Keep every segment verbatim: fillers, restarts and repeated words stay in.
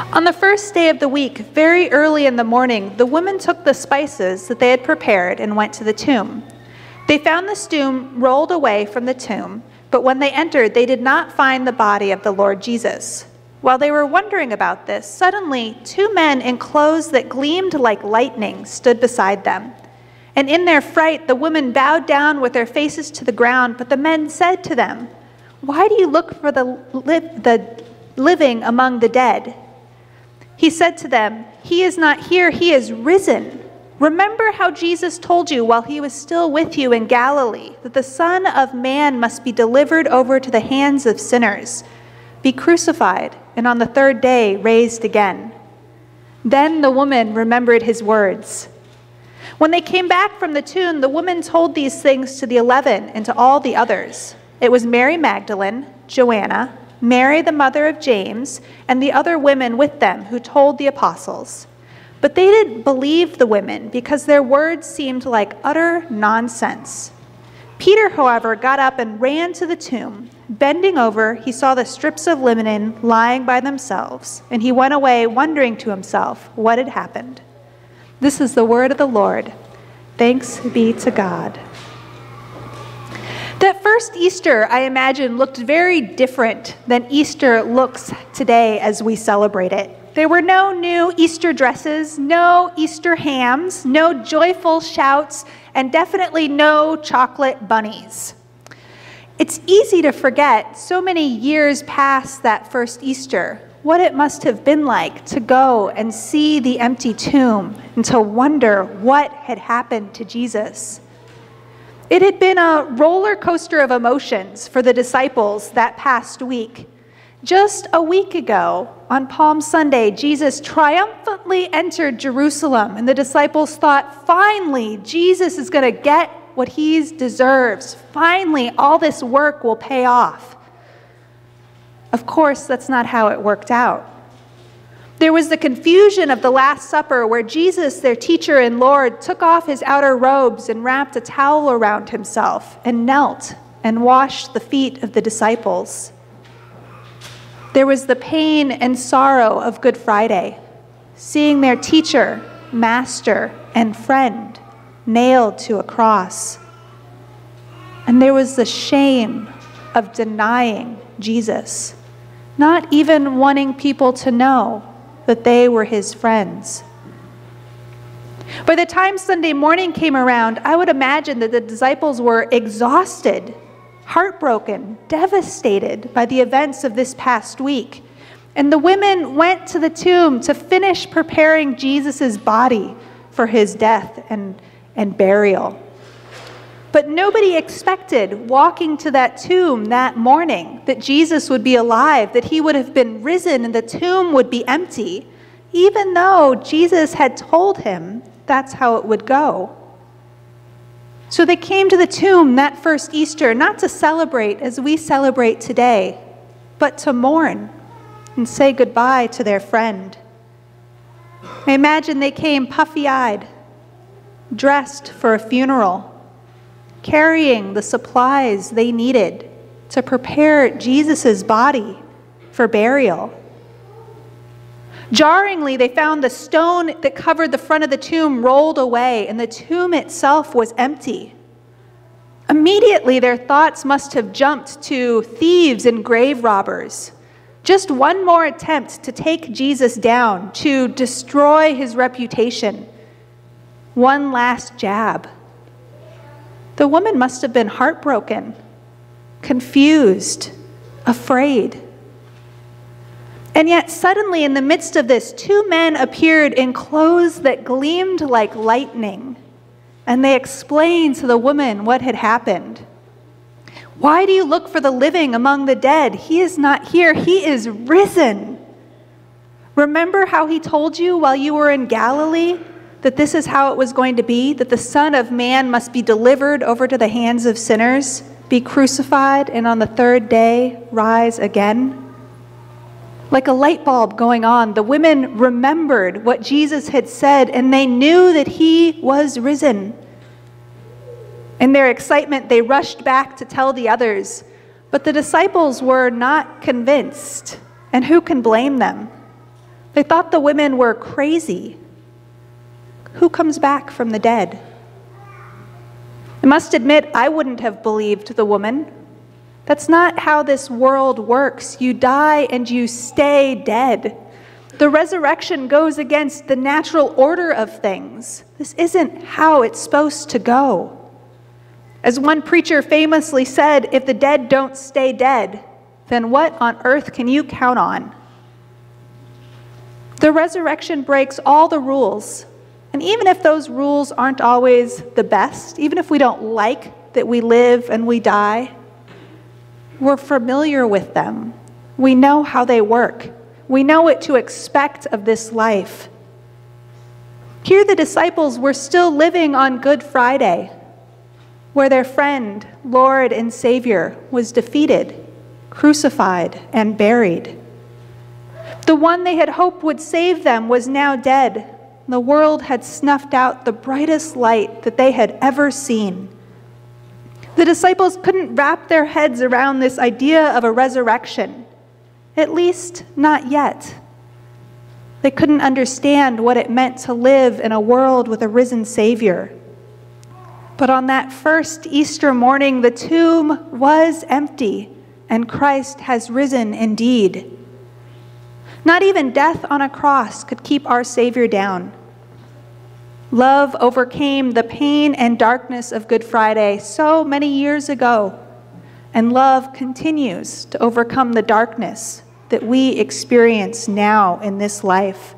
On the first day of the week, very early in the morning, the women took the spices that they had prepared and went to the tomb. They found the stone rolled away from the tomb, but when they entered, they did not find the body of the Lord Jesus. While they were wondering about this, suddenly two men in clothes that gleamed like lightning stood beside them. And in their fright, the women bowed down with their faces to the ground, but the men said to them, "Why do you look for the, li the living among the dead? He said to them, 'He is not here, he is risen. Remember how Jesus told you while he was still with you in Galilee, that the Son of Man must be delivered over to the hands of sinners, be crucified, and on the third day raised again.'" Then the woman remembered his words. When they came back from the tomb, the woman told these things to the eleven and to all the others. It was Mary Magdalene, Joanna, Mary the mother of James, and the other women with them who told the apostles. But they didn't believe the women because their words seemed like utter nonsense. Peter, however, got up and ran to the tomb. Bending over, he saw the strips of linen lying by themselves, and he went away wondering to himself what had happened. This is the word of the Lord. Thanks be to God. That first Easter, I imagine, looked very different than Easter looks today as we celebrate it. There were no new Easter dresses, no Easter hams, no joyful shouts, and definitely no chocolate bunnies. It's easy to forget, so many years past that first Easter, what it must have been like to go and see the empty tomb and to wonder what had happened to Jesus. It had been a roller coaster of emotions for the disciples that past week. Just a week ago, on Palm Sunday, Jesus triumphantly entered Jerusalem, and the disciples thought, finally, Jesus is going to get what he deserves. Finally, all this work will pay off. Of course, that's not how it worked out. There was the confusion of the Last Supper where Jesus, their teacher and Lord, took off his outer robes and wrapped a towel around himself and knelt and washed the feet of the disciples. There was the pain and sorrow of Good Friday, seeing their teacher, master, and friend nailed to a cross. And there was the shame of denying Jesus, not even wanting people to know that they were his friends. By the time Sunday morning came around, I would imagine that the disciples were exhausted, heartbroken, devastated by the events of this past week. And the women went to the tomb to finish preparing Jesus' body for his death and, and burial. But nobody expected, walking to that tomb that morning, that Jesus would be alive, that he would have been risen and the tomb would be empty, even though Jesus had told him that's how it would go. So they came to the tomb that first Easter, not to celebrate as we celebrate today, but to mourn and say goodbye to their friend. I imagine they came puffy-eyed, dressed for a funeral, carrying the supplies they needed to prepare Jesus' body for burial. Jarringly, they found the stone that covered the front of the tomb rolled away, and the tomb itself was empty. Immediately, their thoughts must have jumped to thieves and grave robbers. Just one more attempt to take Jesus down, to destroy his reputation. One last jab. The woman must have been heartbroken, confused, afraid. And yet suddenly in the midst of this, two men appeared in clothes that gleamed like lightning, and they explained to the woman what had happened. "Why do you look for the living among the dead? He is not here, he is risen. Remember how he told you while you were in Galilee that this is how it was going to be, that the Son of Man must be delivered over to the hands of sinners, be crucified, and on the third day rise again?" Like a light bulb going on, the women remembered what Jesus had said, and they knew that he was risen. In their excitement, they rushed back to tell the others, but the disciples were not convinced, and who can blame them? They thought the women were crazy. Who comes back from the dead? I must admit, I wouldn't have believed the woman. That's not how this world works. You die and you stay dead. The resurrection goes against the natural order of things. This isn't how it's supposed to go. As one preacher famously said, if the dead don't stay dead, then what on earth can you count on? The resurrection breaks all the rules. And even if those rules aren't always the best, even if we don't like that we live and we die, we're familiar with them. We know how they work. We know what to expect of this life. Here the disciples were still living on Good Friday, where their friend, Lord and Savior, was defeated, crucified, and buried. The one they had hoped would save them was now dead. The world had snuffed out the brightest light that they had ever seen. The disciples couldn't wrap their heads around this idea of a resurrection, at least not yet. They couldn't understand what it meant to live in a world with a risen Savior. But on that first Easter morning, the tomb was empty, and Christ has risen indeed. Not even death on a cross could keep our Savior down. Love overcame the pain and darkness of Good Friday so many years ago, and love continues to overcome the darkness that we experience now in this life.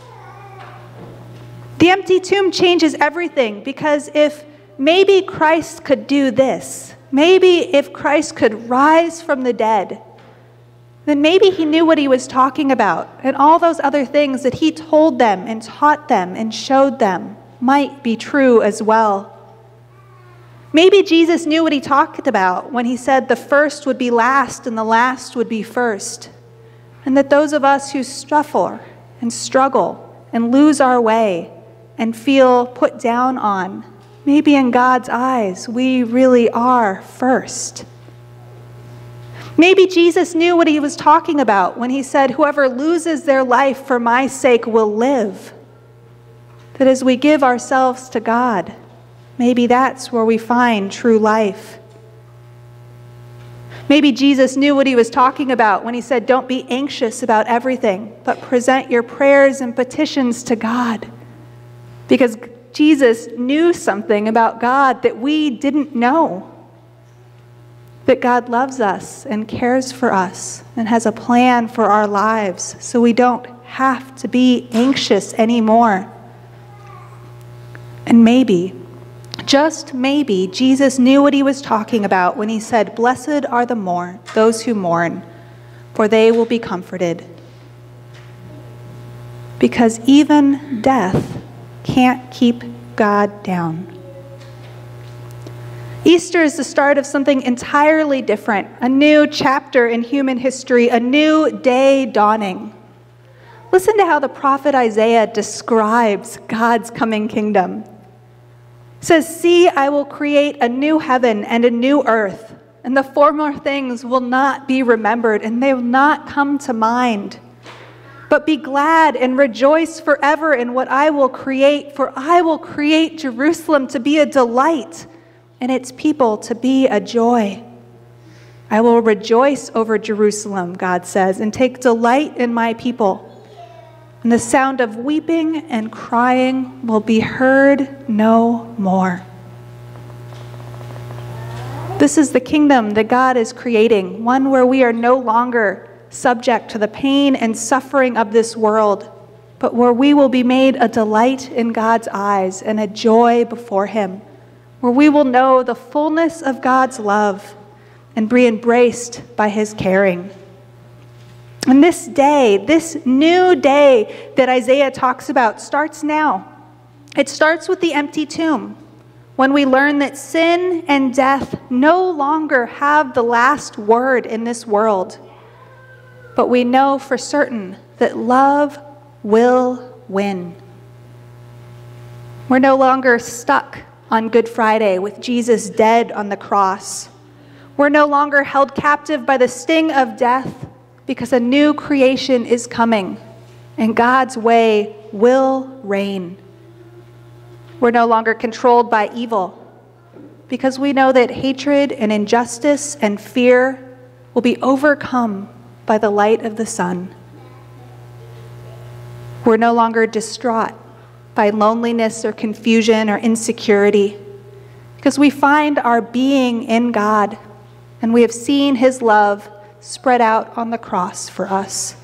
The empty tomb changes everything, because if maybe Christ could do this, maybe if Christ could rise from the dead, then maybe he knew what he was talking about, and all those other things that he told them and taught them and showed them might be true as well. Maybe Jesus knew what he talked about when he said the first would be last and the last would be first, and that those of us who suffer and struggle and lose our way and feel put down on, maybe in God's eyes we really are first. Maybe Jesus knew what he was talking about when he said, whoever loses their life for my sake will live. That as we give ourselves to God, maybe that's where we find true life. Maybe Jesus knew what he was talking about when he said, don't be anxious about everything, but present your prayers and petitions to God. Because Jesus knew something about God that we didn't know. That God loves us and cares for us and has a plan for our lives, so we don't have to be anxious anymore. And maybe, just maybe, Jesus knew what he was talking about when he said, blessed are the mourn, those who mourn, for they will be comforted. Because even death can't keep God down. Easter is the start of something entirely different, a new chapter in human history, a new day dawning. Listen to how the prophet Isaiah describes God's coming kingdom. It says, see, I will create a new heaven and a new earth, and the former things will not be remembered, and they will not come to mind. But be glad and rejoice forever in what I will create, for I will create Jerusalem to be a delight, and its people to be a joy. I will rejoice over Jerusalem, God says, and take delight in my people. And the sound of weeping and crying will be heard no more. This is the kingdom that God is creating, one where we are no longer subject to the pain and suffering of this world, but where we will be made a delight in God's eyes and a joy before him, where we will know the fullness of God's love and be embraced by his caring. And this day, this new day that Isaiah talks about starts now. It starts with the empty tomb, when we learn that sin and death no longer have the last word in this world. But we know for certain that love will win. We're no longer stuck on Good Friday with Jesus dead on the cross. We're no longer held captive by the sting of death, because a new creation is coming. and God's way will reign. We're no longer controlled by evil because we know that hatred and injustice and fear will be overcome by the light of the sun. We're no longer distraught by loneliness or confusion or insecurity because we find our being in God and we have seen his love spread out on the cross for us.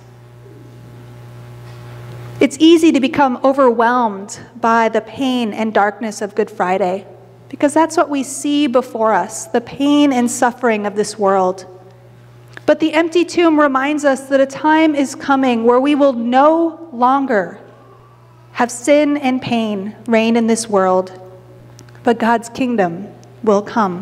It's easy to become overwhelmed by the pain and darkness of Good Friday because that's what we see before us, the pain and suffering of this world. But the empty tomb reminds us that a time is coming where we will no longer have sin and pain reign in this world, but God's kingdom will come.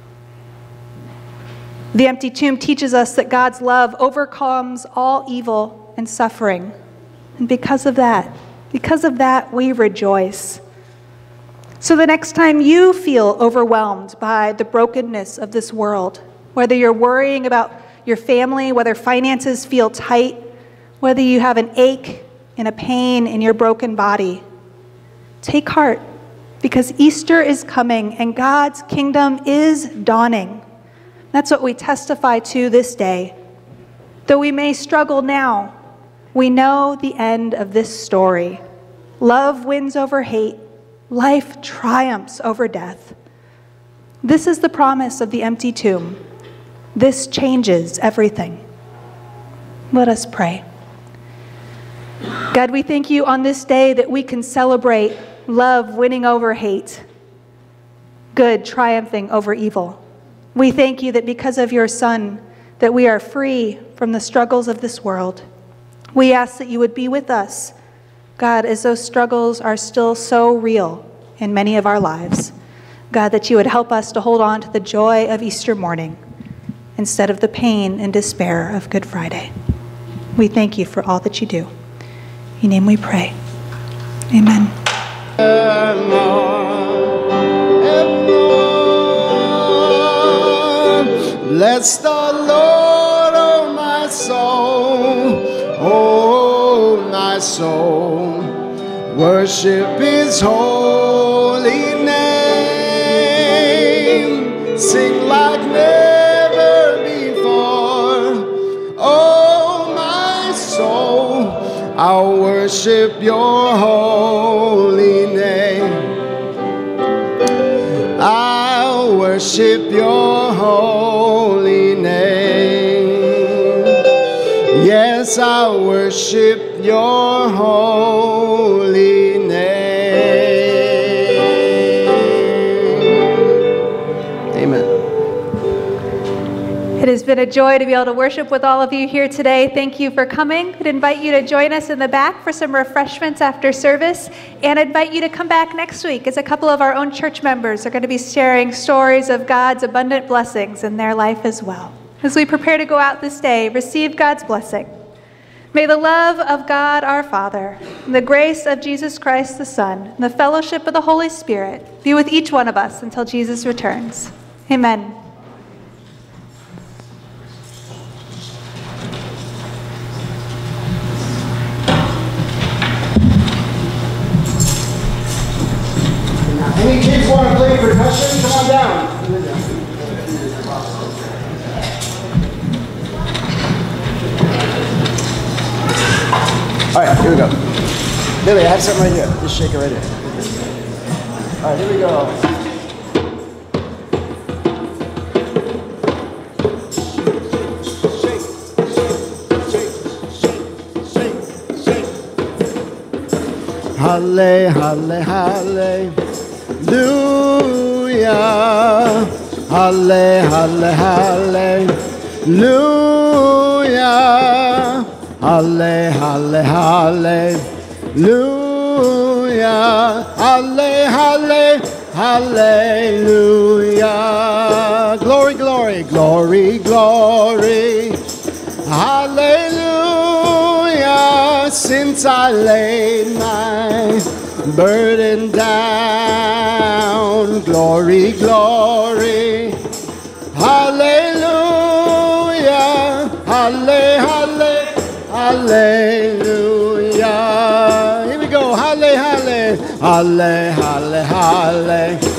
The empty tomb teaches us that God's love overcomes all evil and suffering. And because of that, because of that, we rejoice. So the next time you feel overwhelmed by the brokenness of this world, whether you're worrying about your family, whether finances feel tight, whether you have an ache and a pain in your broken body, take heart, because Easter is coming and God's kingdom is dawning. That's what we testify to this day. Though we may struggle now, we know the end of this story. Love wins over hate. Life triumphs over death. This is the promise of the empty tomb. This changes everything. Let us pray. God, we thank you on this day that we can celebrate love winning over hate, good triumphing over evil. We thank you that because of your Son, that we are free from the struggles of this world. We ask that you would be with us, God, as those struggles are still so real in many of our lives. God, that you would help us to hold on to the joy of Easter morning instead of the pain and despair of Good Friday. We thank you for all that you do. In your name we pray. Amen. Bless the Lord, oh my soul, oh my soul, worship his holy name, sing like never before, oh my soul, I'll worship your holy name, I'll worship your holy name. Yes, I worship your holy name. Amen. It has been a joy to be able to worship with all of you here today. Thank you for coming. I'd invite you to join us in the back for some refreshments after service, and I'd invite you to come back next week as a couple of our own church members are going to be sharing stories of God's abundant blessings in their life as well. As we prepare to go out this day, receive God's blessing. May the love of God our Father, and the grace of Jesus Christ the Son, and the fellowship of the Holy Spirit be with each one of us until Jesus returns. Amen. Any kids want to play percussion? Come on down. All right, here we go. Billy, I have something right here. Just shake it right here. All right, here we go. Shake, shake, shake, shake, shake. Halle, halle, halle. Hallelujah, halle, halle, hallelujah, halle, halle, hallelujah, halle, halle, hallelujah. Glory, glory, glory, glory, hallelujah. Since I laid my burden down, glory, glory, hallelujah, halle, halle, hallelujah. Halle, halle, halle.